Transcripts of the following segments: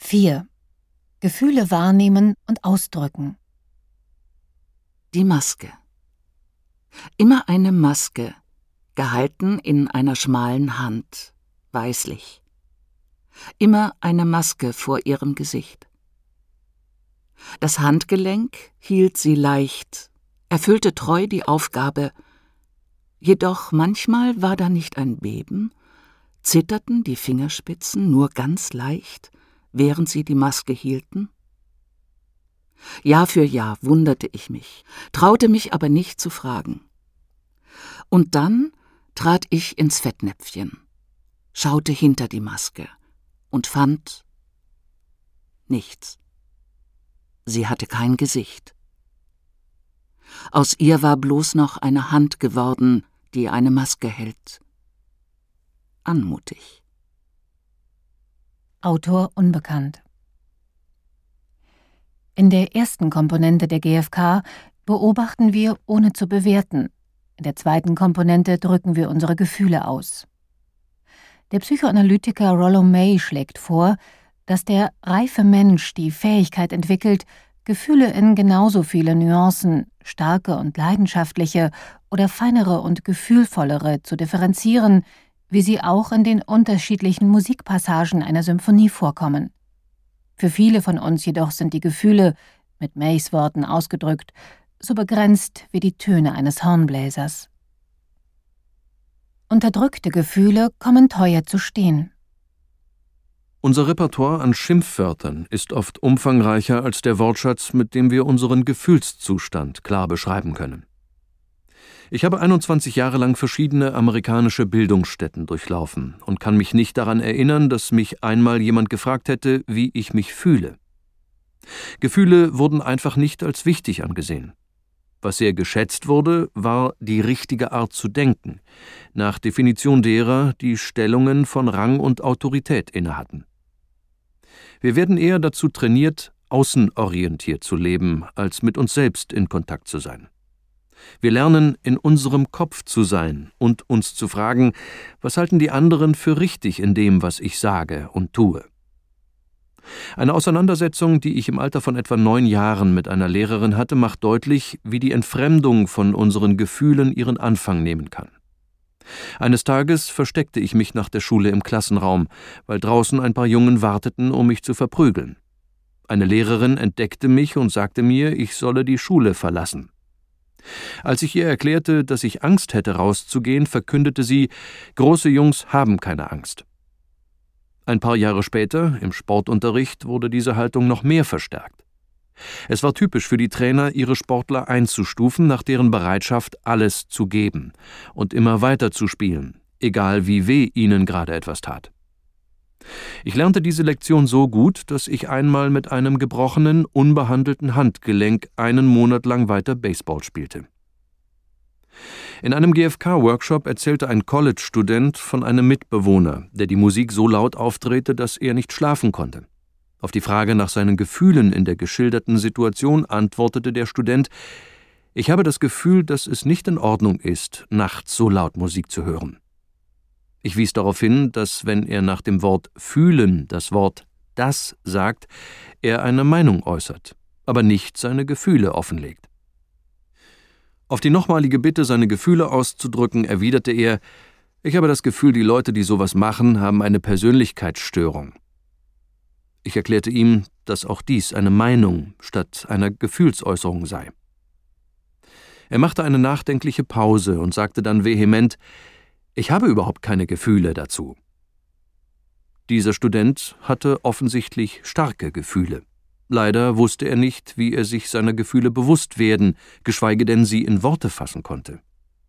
4. Gefühle wahrnehmen und ausdrücken. Die Maske. Immer eine Maske, gehalten in einer schmalen Hand, weißlich. Immer eine Maske vor ihrem Gesicht. Das Handgelenk hielt sie leicht, erfüllte treu die Aufgabe, jedoch manchmal war da nicht ein Beben, zitterten die Fingerspitzen nur ganz leicht, während sie die Maske hielten. Jahr für Jahr wunderte ich mich, traute mich aber nicht zu fragen. Und dann trat ich ins Fettnäpfchen, schaute hinter die Maske und fand nichts. Sie hatte kein Gesicht. Aus ihr war bloß noch eine Hand geworden, die eine Maske hält. Anmutig. Autor unbekannt. In der ersten Komponente der GfK beobachten wir, ohne zu bewerten. In der zweiten Komponente drücken wir unsere Gefühle aus. Der Psychoanalytiker Rollo May schlägt vor, dass der reife Mensch die Fähigkeit entwickelt, Gefühle in genauso viele Nuancen, starke und leidenschaftliche oder feinere und gefühlvollere zu differenzieren, wie sie auch in den unterschiedlichen Musikpassagen einer Symphonie vorkommen. Für viele von uns jedoch sind die Gefühle, mit Mays Worten ausgedrückt, so begrenzt wie die Töne eines Hornbläsers. Unterdrückte Gefühle kommen teuer zu stehen. Unser Repertoire an Schimpfwörtern ist oft umfangreicher als der Wortschatz, mit dem wir unseren Gefühlszustand klar beschreiben können. Ich habe 21 Jahre lang verschiedene amerikanische Bildungsstätten durchlaufen und kann mich nicht daran erinnern, dass mich einmal jemand gefragt hätte, wie ich mich fühle. Gefühle wurden einfach nicht als wichtig angesehen. Was sehr geschätzt wurde, war die richtige Art zu denken, nach Definition derer, die Stellungen von Rang und Autorität innehatten. Wir werden eher dazu trainiert, außenorientiert zu leben, als mit uns selbst in Kontakt zu sein. Wir lernen, in unserem Kopf zu sein und uns zu fragen, was halten die anderen für richtig in dem, was ich sage und tue. Eine Auseinandersetzung, die ich im Alter von etwa 9 Jahren mit einer Lehrerin hatte, macht deutlich, wie die Entfremdung von unseren Gefühlen ihren Anfang nehmen kann. Eines Tages versteckte ich mich nach der Schule im Klassenraum, weil draußen ein paar Jungen warteten, um mich zu verprügeln. Eine Lehrerin entdeckte mich und sagte mir, ich solle die Schule verlassen. Als ich ihr erklärte, dass ich Angst hätte, rauszugehen, verkündete sie, große Jungs haben keine Angst. Ein paar Jahre später, im Sportunterricht, wurde diese Haltung noch mehr verstärkt. Es war typisch für die Trainer, ihre Sportler einzustufen, nach deren Bereitschaft, alles zu geben und immer weiter zu spielen, egal wie weh ihnen gerade etwas tat. Ich lernte diese Lektion so gut, dass ich einmal mit einem gebrochenen, unbehandelten Handgelenk einen Monat lang weiter Baseball spielte. In einem GfK-Workshop erzählte ein College-Student von einem Mitbewohner, der die Musik so laut aufdrehte, dass er nicht schlafen konnte. Auf die Frage nach seinen Gefühlen in der geschilderten Situation antwortete der Student: Ich habe das Gefühl, dass es nicht in Ordnung ist, nachts so laut Musik zu hören. Ich wies darauf hin, dass, wenn er nach dem Wort fühlen das Wort das sagt, er eine Meinung äußert, aber nicht seine Gefühle offenlegt. Auf die nochmalige Bitte, seine Gefühle auszudrücken, erwiderte er: Ich habe das Gefühl, die Leute, die sowas machen, haben eine Persönlichkeitsstörung. Ich erklärte ihm, dass auch dies eine Meinung statt einer Gefühlsäußerung sei. Er machte eine nachdenkliche Pause und sagte dann vehement: Ich habe überhaupt keine Gefühle dazu. Dieser Student hatte offensichtlich starke Gefühle. Leider wusste er nicht, wie er sich seiner Gefühle bewusst werden, geschweige denn sie in Worte fassen konnte.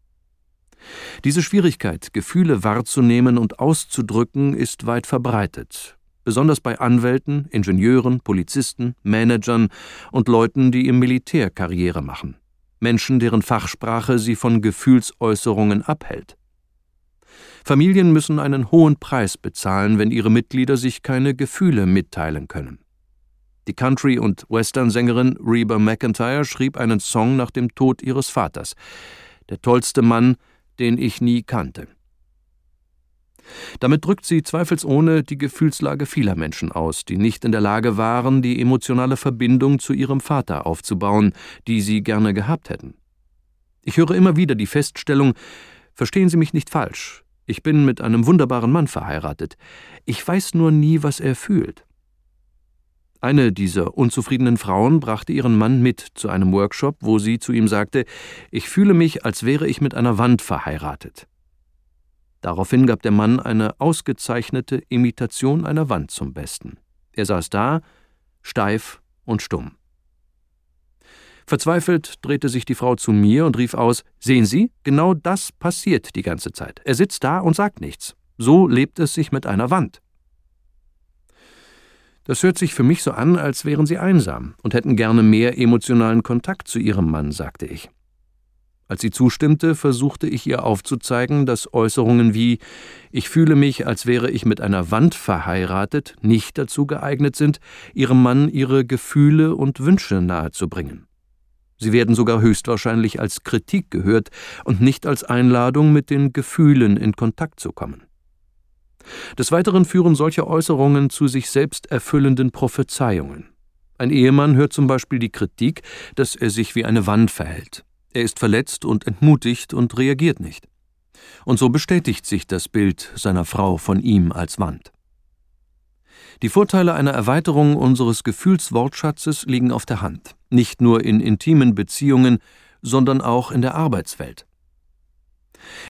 Diese Schwierigkeit, Gefühle wahrzunehmen und auszudrücken, ist weit verbreitet, besonders bei Anwälten, Ingenieuren, Polizisten, Managern und Leuten, die im Militär Karriere machen. Menschen, deren Fachsprache sie von Gefühlsäußerungen abhält. Familien müssen einen hohen Preis bezahlen, wenn ihre Mitglieder sich keine Gefühle mitteilen können. Die Country- und Western-Sängerin Reba McEntire schrieb einen Song nach dem Tod ihres Vaters: Der tollste Mann, den ich nie kannte. Damit drückt sie zweifelsohne die Gefühlslage vieler Menschen aus, die nicht in der Lage waren, die emotionale Verbindung zu ihrem Vater aufzubauen, die sie gerne gehabt hätten. Ich höre immer wieder die Feststellung: Verstehen Sie mich nicht falsch, ich bin mit einem wunderbaren Mann verheiratet, ich weiß nur nie, was er fühlt. Eine dieser unzufriedenen Frauen brachte ihren Mann mit zu einem Workshop, wo sie zu ihm sagte: Ich fühle mich, als wäre ich mit einer Wand verheiratet. Daraufhin gab der Mann eine ausgezeichnete Imitation einer Wand zum Besten. Er saß da, steif und stumm. Verzweifelt drehte sich die Frau zu mir und rief aus: Sehen Sie, genau das passiert die ganze Zeit. Er sitzt da und sagt nichts. So lebt es sich mit einer Wand. Das hört sich für mich so an, als wären Sie einsam und hätten gerne mehr emotionalen Kontakt zu Ihrem Mann, sagte ich. Als sie zustimmte, versuchte ich ihr aufzuzeigen, dass Äußerungen wie »Ich fühle mich, als wäre ich mit einer Wand verheiratet« nicht dazu geeignet sind, ihrem Mann ihre Gefühle und Wünsche nahezubringen. Sie werden sogar höchstwahrscheinlich als Kritik gehört und nicht als Einladung, mit den Gefühlen in Kontakt zu kommen. Des Weiteren führen solche Äußerungen zu sich selbst erfüllenden Prophezeiungen. Ein Ehemann hört zum Beispiel die Kritik, dass er sich wie eine Wand verhält. Er ist verletzt und entmutigt und reagiert nicht. Und so bestätigt sich das Bild seiner Frau von ihm als Wand. Die Vorteile einer Erweiterung unseres Gefühlswortschatzes liegen auf der Hand, nicht nur in intimen Beziehungen, sondern auch in der Arbeitswelt.